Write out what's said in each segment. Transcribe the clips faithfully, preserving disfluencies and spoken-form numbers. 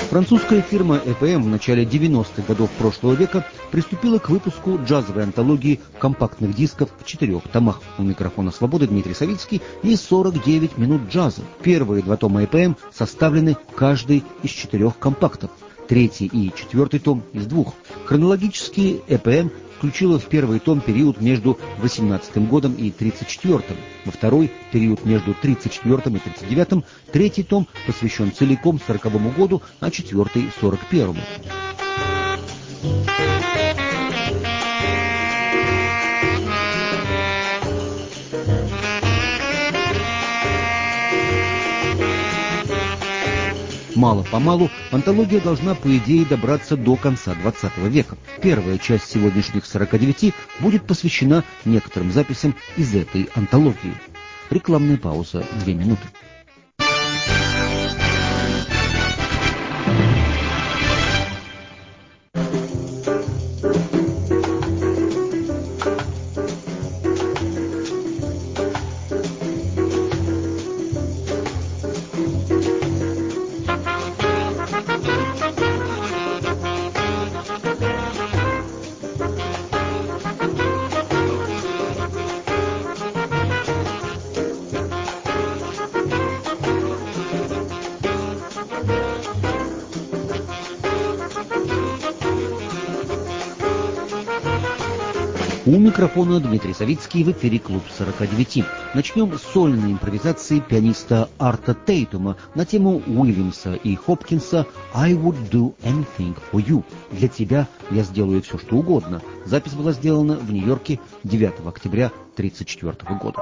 Французская фирма и пи эм в начале девяностых годов прошлого века приступила к выпуску джазовой антологии компактных дисков в четырех томах. У микрофона «Свободы» Дмитрий Савицкий и сорок девять минут джаза. Первые два тома и пи эм составлены каждый из четырех компактов. Третий и четвертый том из двух. Хронологически и пи эм включила в первый том период между восемнадцатым годом и тридцать четвёртым, во второй – период между тридцать четвёртым и тридцать девятым, третий том посвящен целиком сороковому году, а четвертый – сорок первому. Мало-помалу антология должна, по идее, добраться до конца двадцатого века. Первая часть сегодняшних сорока девяти будет посвящена некоторым записям из этой антологии. Рекламная пауза две минуты. У микрофона Дмитрий Савицкий, в эфире клуб сорока девяти. Начнем с сольной импровизации пианиста Арта Тейтума на тему Уильямса и Хопкинса «I would do anything for you». Для тебя я сделаю все, что угодно. Запись была сделана в Нью-Йорке девятого октября тысяча девятьсот тридцать четвёртого года.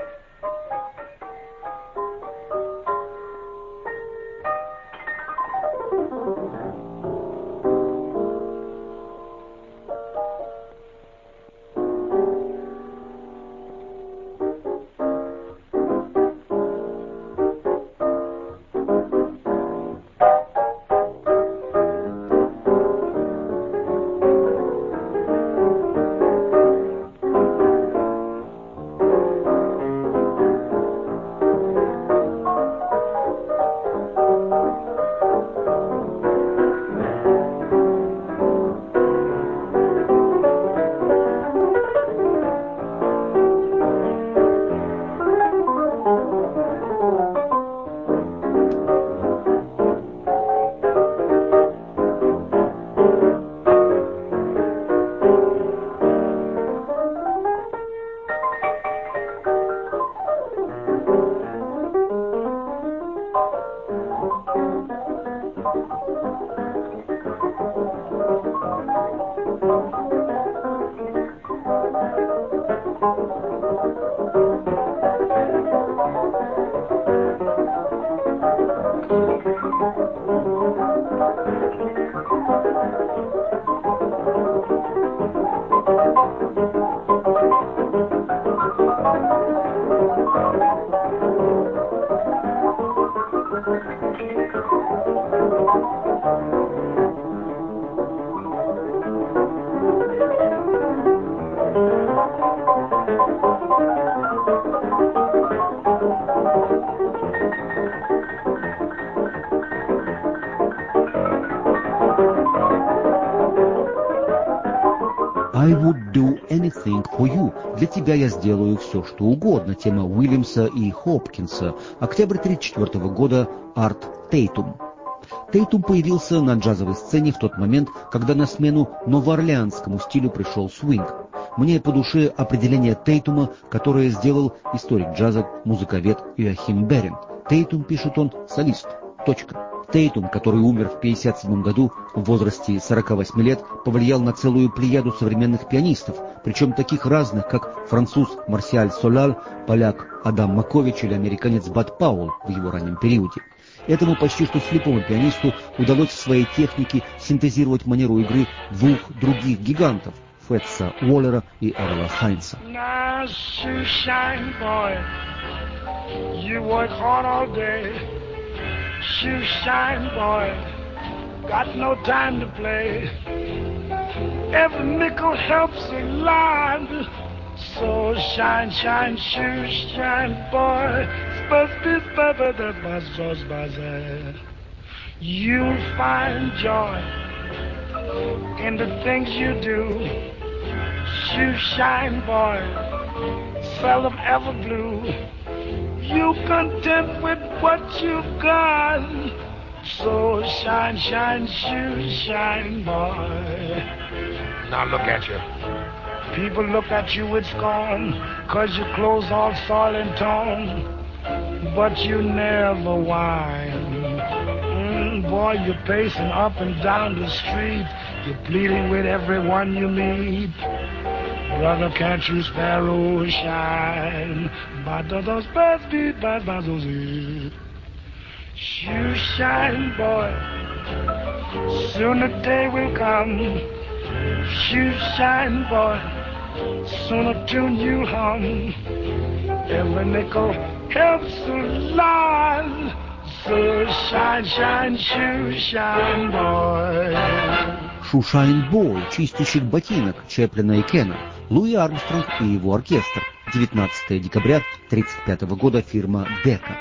«I would do anything for you». Для тебя я сделаю все, что угодно. Тема Уильямса и Хопкинса. Октябрь тридцать четвёртого года. Арт Тейтум. Тейтум появился на джазовой сцене в тот момент, когда на смену новоорлеанскому стилю пришел свинг. Мне по душе определение Тейтума, которое сделал историк джаза, музыковед Йоахим Берен. Тейтум, пишет он, солист. Точка. Тейтум, который умер в пятьдесят седьмом году в возрасте сорока восьми лет, повлиял на целую плеяду современных пианистов, причем таких разных, как француз Марсиаль Соляль, поляк Адам Макович или американец Бад Пауэлл в его раннем периоде. Этому почти что слепому пианисту удалось в своей технике синтезировать манеру игры двух других гигантов — Фетца Уоллера и Эрла Хайнса. Shoe shine, boy, got no time to play. Every nickel helps a lot. So shine, shine, shoe shine, boy. Buzz, buzz, buzz, buzz, buzz, buzz, buzz. You'll find joy in the things you do. Shoe shine, boy, seldom ever blue. You content with what you've got. So shine, shine, shoe shine, boy. Now look at you. People look at you with scorn, 'cause your clothes all soiled and torn. But you never whine. Mm, boy, you're pacing up and down the street. You're pleading with everyone you meet. Brother, can't you sparrow shine? Ba-da-da's ba-dee, ba-ba-doo-dee. You shine, boy. Soon the day will come. You shine, boy. Soon a tune you hum. Every nickel helps a lot. So shine, shine, shoe shine, boy. Шушайн Бой, чистильщик ботинок Чеплина и Кена, Луи Армстронг и его оркестр. девятнадцатого декабря тридцать пятого года, фирма Дека.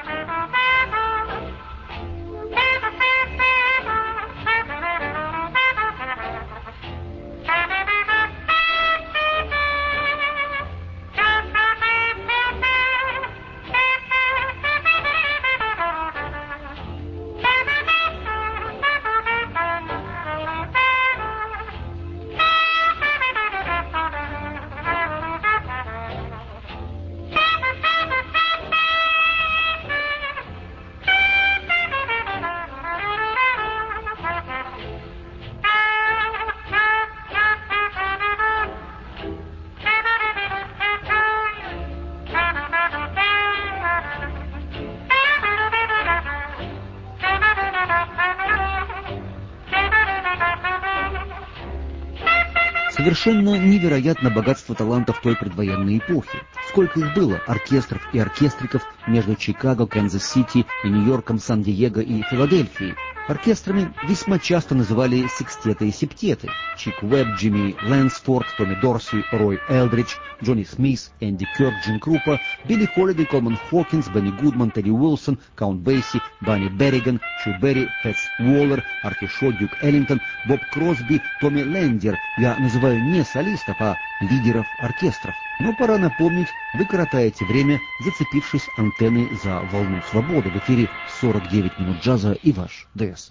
Совершенно невероятно богатство талантов той предвоенной эпохи. Сколько их было, оркестров и оркестриков между Чикаго, Канзас-Сити и Нью-Йорком, Сан-Диего и Филадельфией. Оркестрами весьма часто называли секстеты и септеты. Чик Уэбб, Джимми Лэнсфорд, Томми Дорси, Рой Элдридж, Джонни Смит, Энди Кёрк, Джин Крупа, Билли Холидей, Колман Хокинс, Бенни Гудман, Тедди Уилсон, Каунт Бейси, Банни Берриган, Чу Берри, Фэтс Уоллер, Арти Шо, Дюк Эллингтон, Боб Кросби, Томми Лендер. Я называю не солистов, а лидеров оркестров. Но пора напомнить, вы коротаете время, зацепившись антенной за волну свободы. В эфире сорок девять минут джаза и ваш ДС.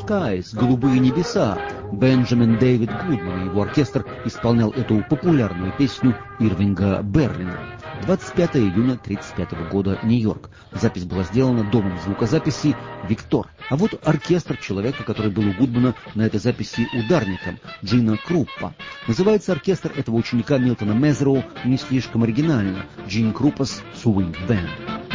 Skies» — «Голубые небеса». Бенджамин Дэвид Гудман и его оркестр исполнял эту популярную песню Ирвинга Берлина. двадцать пятого июня тридцать пятого года, Нью-Йорк. Запись была сделана домом звукозаписи «Виктор». А вот оркестр человека, который был у Гудмана на этой записи ударником, Джина Круппа. Называется оркестр этого ученика Милтона Мезроу не слишком оригинально — Джин Круппас Swing Band.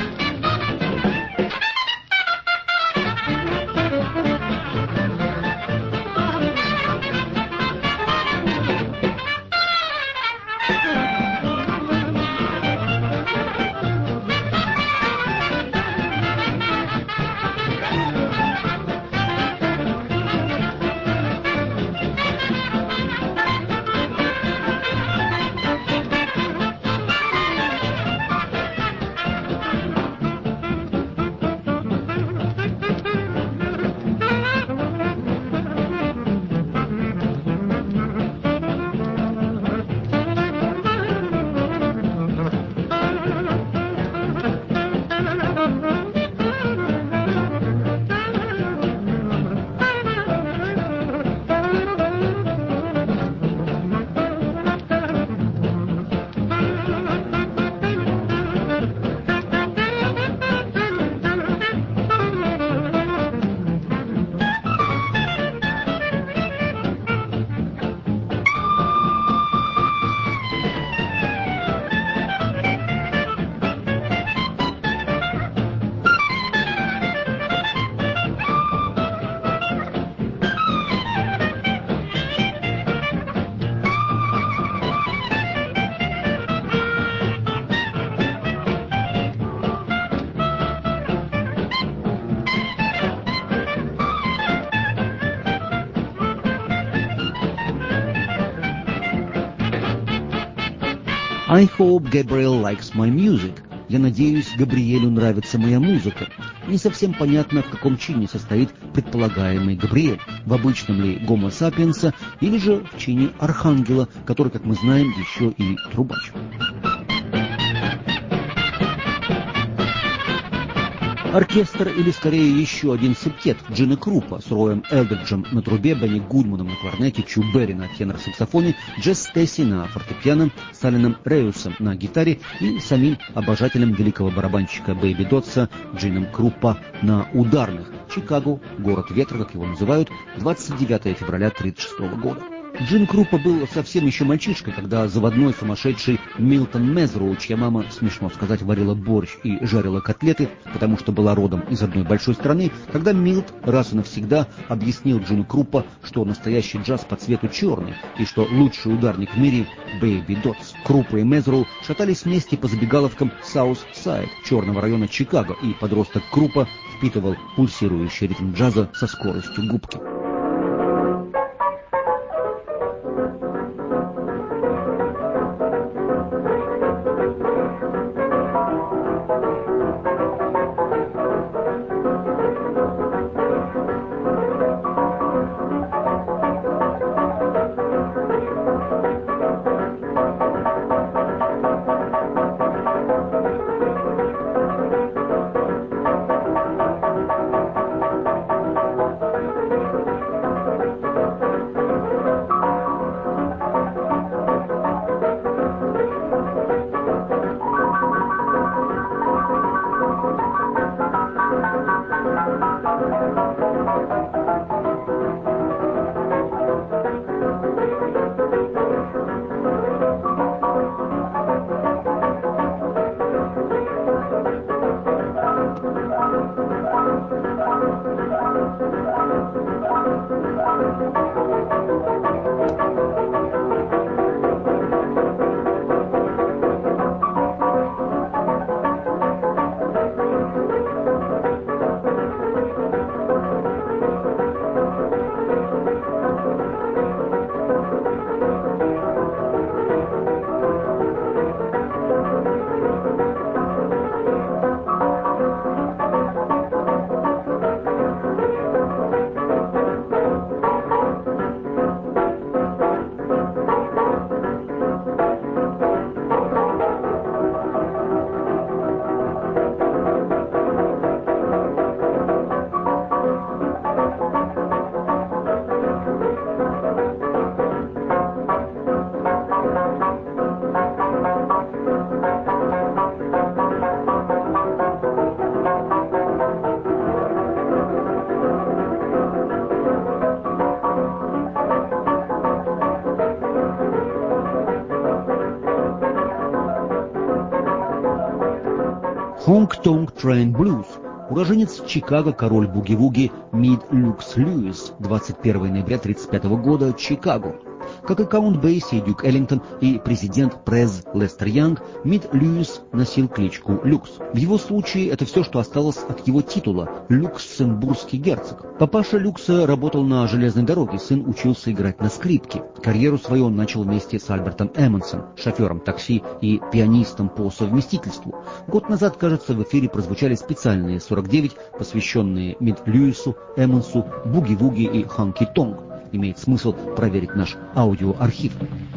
I hope Gabriel likes my music. Я надеюсь, Габриэлю нравится моя музыка. Не совсем понятно, в каком чине состоит предполагаемый Габриэль. В обычном ли гомо сапиенса или же в чине архангела, который, как мы знаем, еще и трубач. Оркестр, или скорее еще один септет Джина Круппа с Роем Элдриджем на трубе, Бенни Гудманом на кларнете, Чу Берри на тенор-саксофоне, Джесс Стейси на фортепиано, Саленом Реусом на гитаре и самим обожателем великого барабанщика Бэйби Дотса Джином Круппа на ударных. Чикаго, город ветра, как его называют, двадцать девятого февраля тысяча девятьсот тридцать шестого года. Джин Круппа был совсем еще мальчишкой, когда заводной сумасшедший Милтон Мезроу, чья мама, смешно сказать, варила борщ и жарила котлеты, потому что была родом из одной большой страны, когда Милт раз и навсегда объяснил Джину Круппа, что настоящий джаз по цвету черный, и что лучший ударник в мире — Бэйби Дотс. Круппа и Мезроу шатались вместе по забегаловкам Саус-Сайд, черного района Чикаго, и подросток Круппа впитывал пульсирующий ритм джаза со скоростью губки. Honk Tonk Train Blues. Уроженец Чикаго, король буги-вуги Мид Люкс Льюис, двадцать первого ноября тысяча девятьсот тридцать пятого года, Чикаго. Как и Каунт Бейси, Дюк Эллингтон и президент През Лестер Янг, Мид Льюис носил кличку Люкс. В его случае это все, что осталось от его титула — люксембургский герцог. Папаша Люкса работал на железной дороге, сын учился играть на скрипке. Карьеру свою он начал вместе с Альбертом Эммонсом, шофером такси и пианистом по совместительству. Год назад, кажется, в эфире прозвучали специальные сорок девять, посвященные Мид Льюису, Эммонсу, буги-вуги и ханки-тонг. Имеет смысл проверить наш аудиоархив.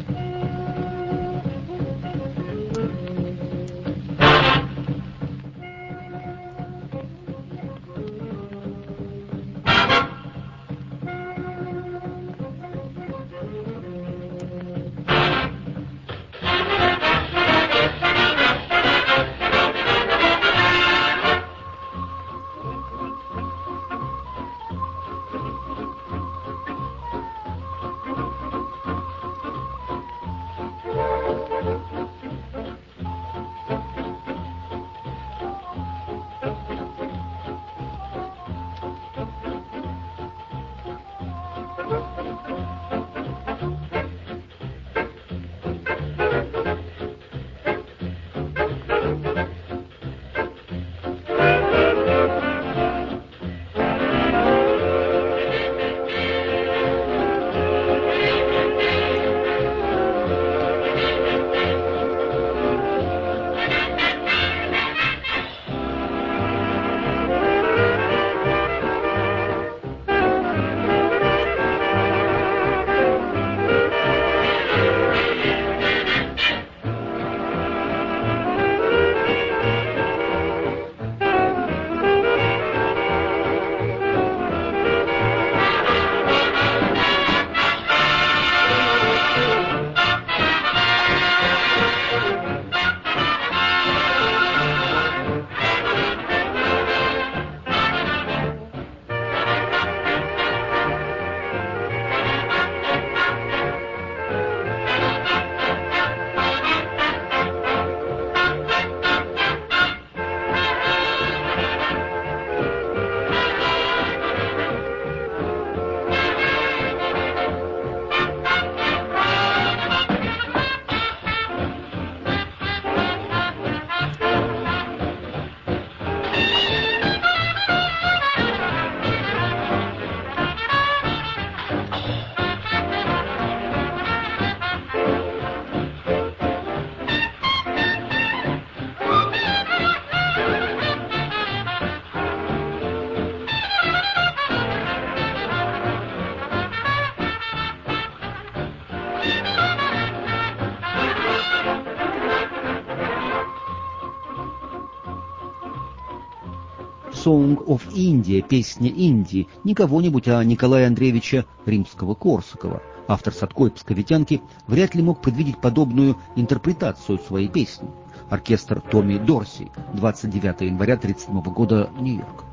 Song of India, песня Индии, не кого-нибудь, а Николая Андреевича Римского-Корсакова. Автор «Садко и псковитянки» вряд ли мог предвидеть подобную интерпретацию своей песни. Оркестр Томми Дорси, двадцать девятого января тысяча девятьсот тридцать седьмого года, Нью-Йорк.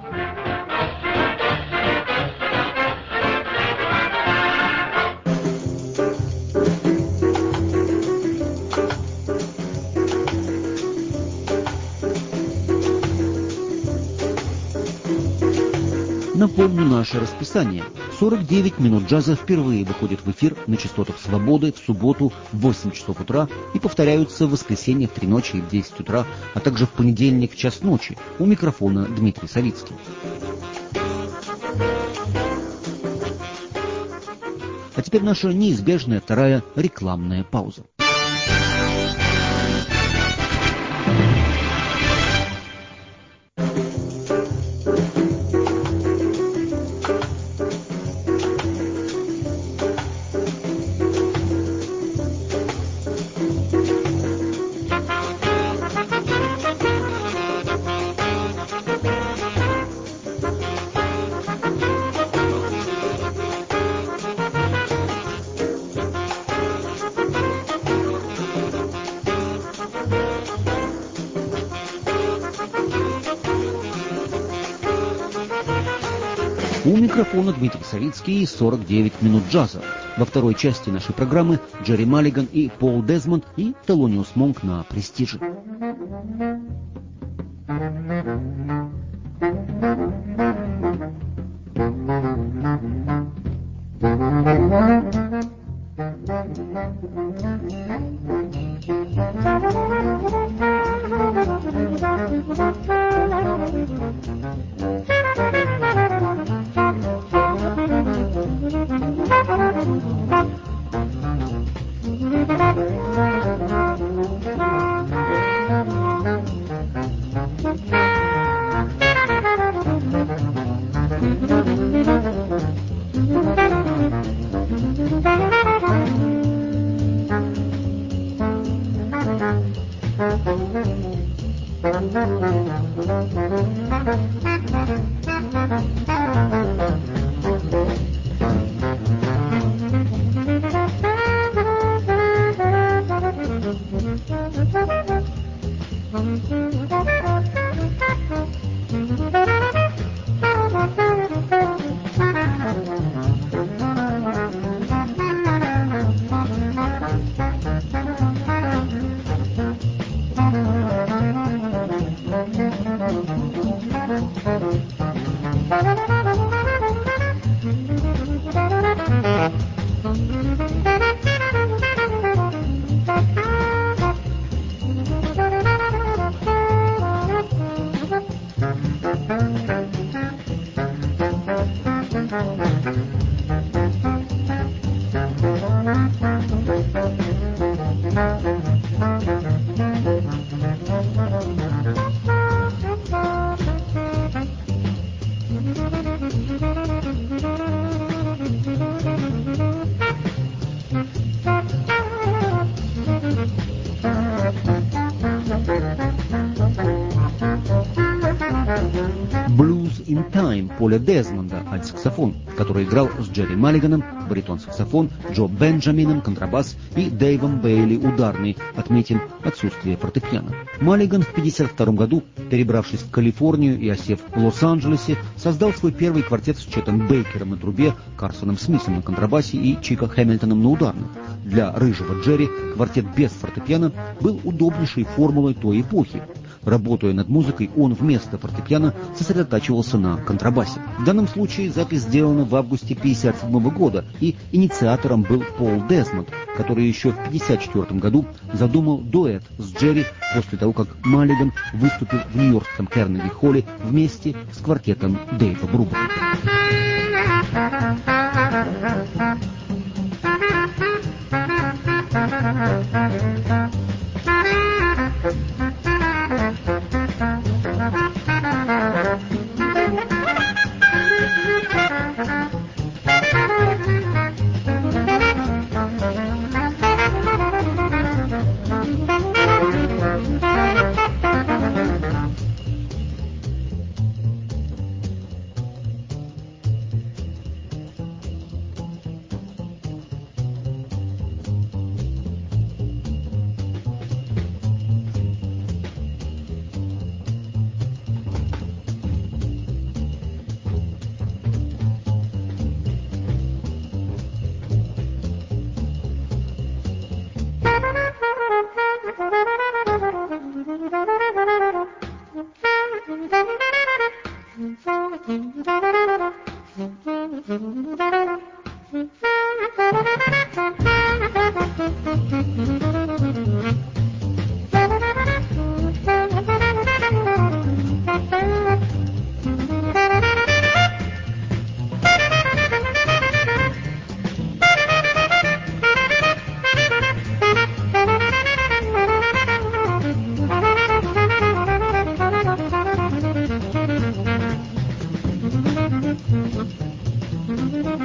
Напомню наше расписание. сорок девять минут джаза впервые выходит в эфир на частотах «Свободы» в субботу в восемь часов утра и повторяются в воскресенье в три ночи и в десять утра, а также в понедельник в час ночи. У микрофона Дмитрий Савицкий. А теперь наша неизбежная вторая рекламная пауза. У микрофона Дмитрий Савицкий и сорок девять минут джаза. Во второй части нашей программы Джерри Маллиган и Пол Дезмонд и Телониус Монк на Престиже. Поля Дезмонда, альт-саксофон, который играл с Джерри Маллиганом, баритон-саксофон, Джо Бенджамином, контрабас и Дэйвом Бейли, ударный, отметим отсутствие фортепиано. Маллиган в пятьдесят втором году, перебравшись в Калифорнию и осев в Лос-Анджелесе, создал свой первый квартет с Четом Бейкером на трубе, Карсоном Смитом на контрабасе и Чико Хэмилтоном на ударных. Для рыжего Джерри квартет без фортепиано был удобнейшей формулой той эпохи. Работая над музыкой, он вместо фортепиано сосредотачивался на контрабасе. В данном случае запись сделана в августе пятьдесят седьмого года, и инициатором был Пол Дезмонд, который еще в пятьдесят четвёртом году задумал дуэт с Джерри после того, как Маллиган выступил в нью-йоркском Карнеги-холле вместе с квартетом Дэйва Брубака.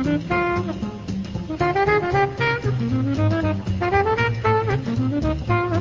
Thank you.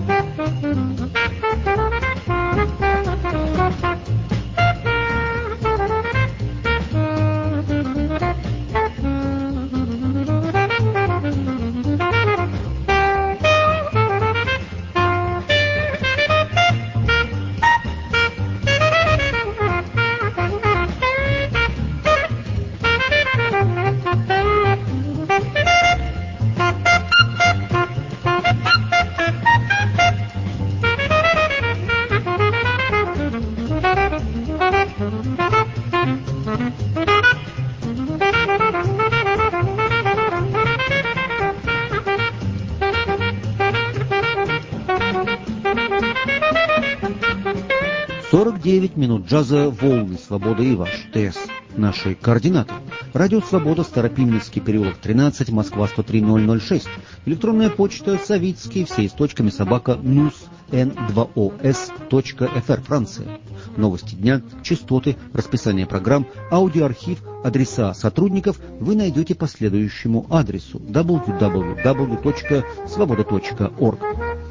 девять минут джаза, волны свободы и ваш ТС. Наши координаты. Радио Свобода, Старопименский переулок тринадцать, Москва сто три ноль ноль шесть. Электронная почта Савицкий, все с точками, собака, нус, эн два о эс точка эф эр, Франция. Новости дня, частоты, расписание программ, аудиоархив, адреса сотрудников вы найдете по следующему адресу дабл ю дабл ю дабл ю точка свобода точка орг.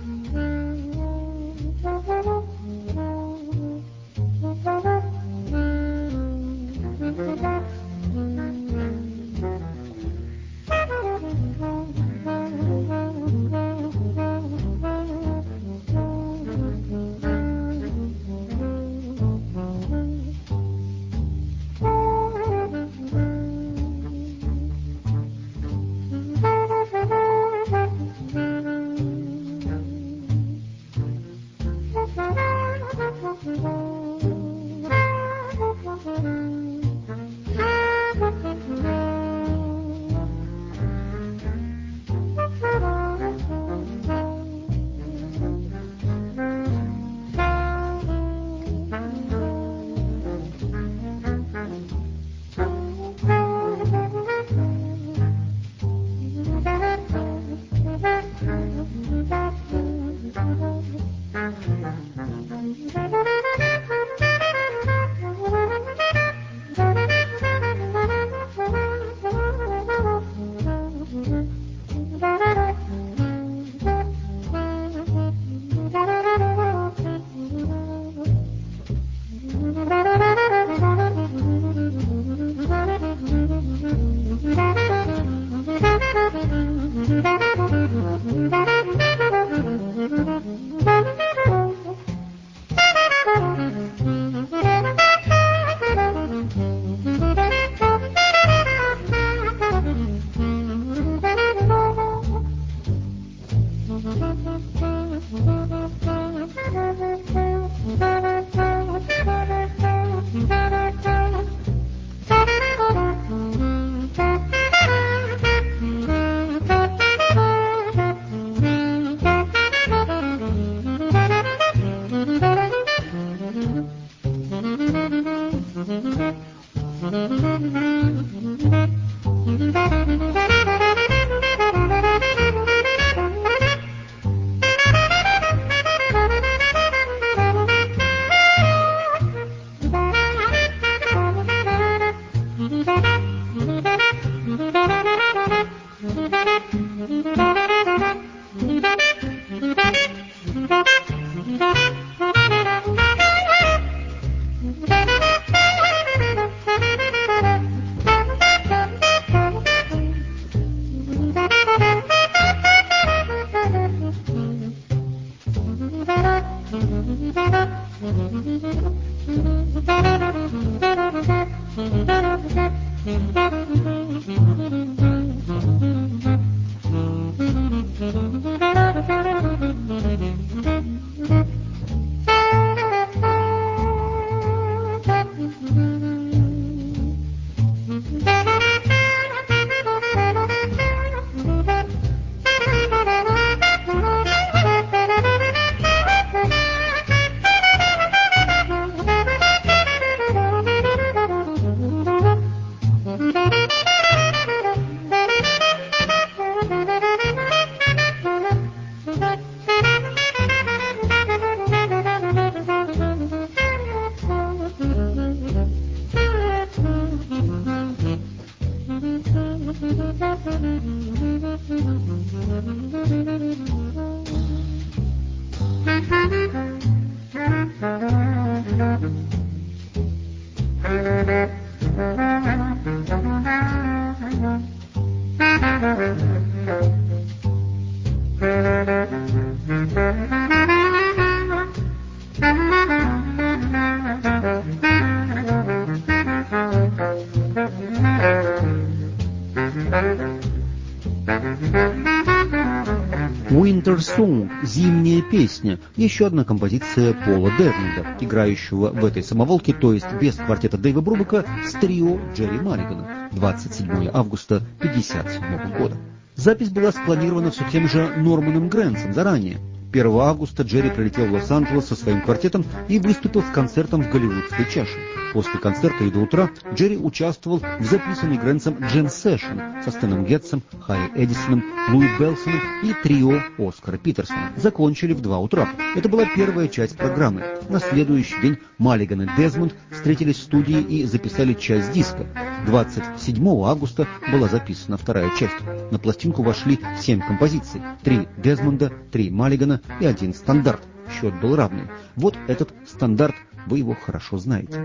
Winter Song – «Зимняя песня» – еще одна композиция Пола Дернинга, играющего в этой самоволке, то есть без квартета Дэйва Брубека, с трио Джерри Маллигана, двадцать седьмого августа тысяча девятьсот пятьдесят седьмого года. Запись была спланирована все тем же Норманом Грэнсом заранее. первого августа Джерри прилетел в Лос-Анджелес со своим квартетом и выступил с концертом в Голливудской чаше. После концерта и до утра Джерри участвовал в записанной Грэнсом джем-сэшн со Стэном Гетцем, Харри Эдисоном, Луи Белсоном и трио Оскара Питерсона. Закончили в два утра. Это была первая часть программы. На следующий день Маллиган и Дезмонд встретились в студии и записали часть диска. двадцать седьмого августа была записана вторая часть. На пластинку вошли семь композиций. Три Дезмонда, три Маллигана и один стандарт. Счет был равный. Вот этот стандарт, вы его хорошо знаете.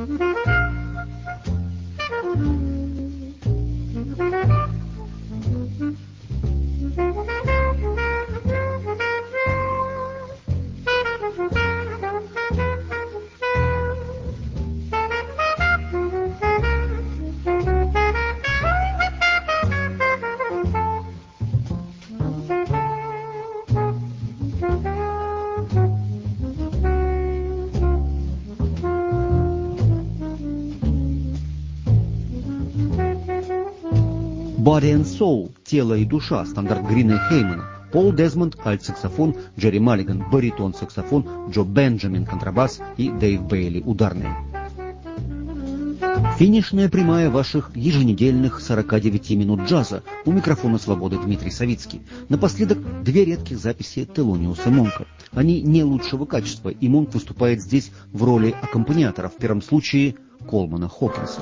Body and Soul, тело и душа, стандарт Грина и Хеймана. Пол Дезмонд, альт-саксофон, Джерри Маллиган, баритон-саксофон, Джо Бенджамин, контрабас и Дэйв Бейли, ударные. Финишная прямая ваших еженедельных сорока девяти минут джаза. У микрофона «Свободы» Дмитрий Савицкий. Напоследок две редких записи Телониуса Монка. Они не лучшего качества, и Монк выступает здесь в роли аккомпаниатора, в первом случае Колмана Хокинса.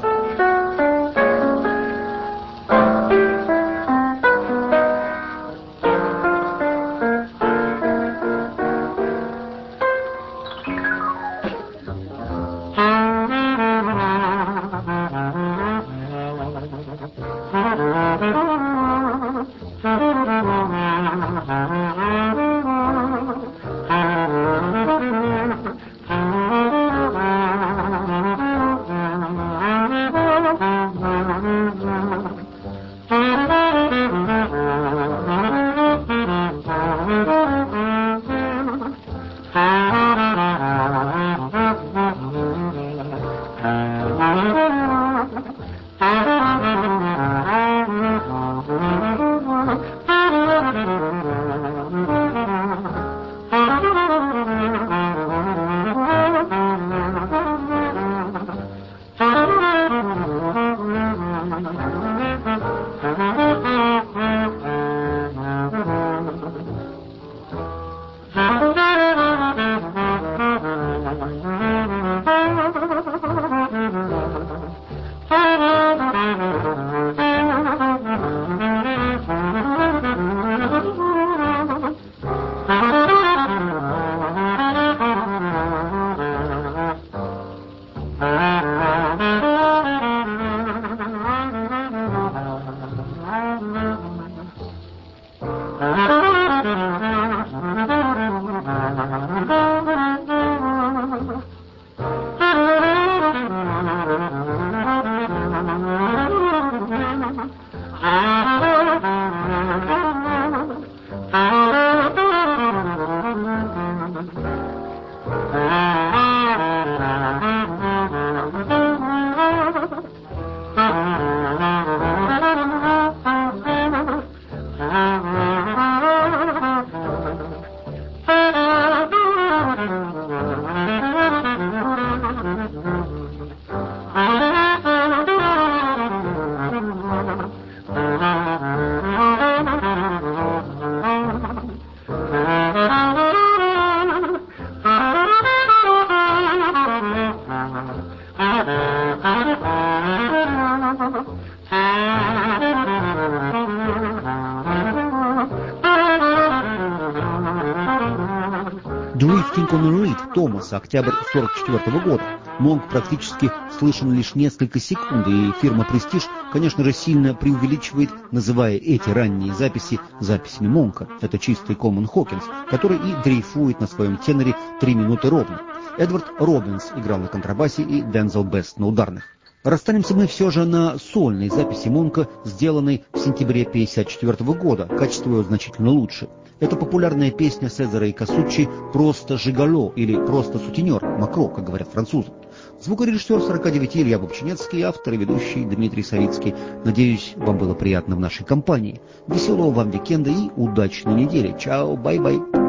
Drifting on a Reed Томаса, октябрь сорок четвёртого года. Монк практически слышен лишь несколько секунд, и фирма Prestige, конечно же, сильно преувеличивает, называя эти ранние записи записями Монка. Это чистый Колман Хокинс, который и дрейфует на своем теноре три минуты ровно. Эдвард Робинс играл на контрабасе и Дензел Бест на ударных. Расстанемся мы все же на сольной записи Монка, сделанной в сентябре пятьдесят четвёртого года. Качество ее значительно лучше. Это популярная песня Сезара и Касуччи «Просто жиголо» или «Просто сутенер», «макро», как говорят французы. Звукорежиссер сорока девяти Илья Бобчинецкий, автор и ведущий Дмитрий Савицкий. Надеюсь, вам было приятно в нашей компании. Веселого вам викенда и удачной недели. Чао, бай-бай.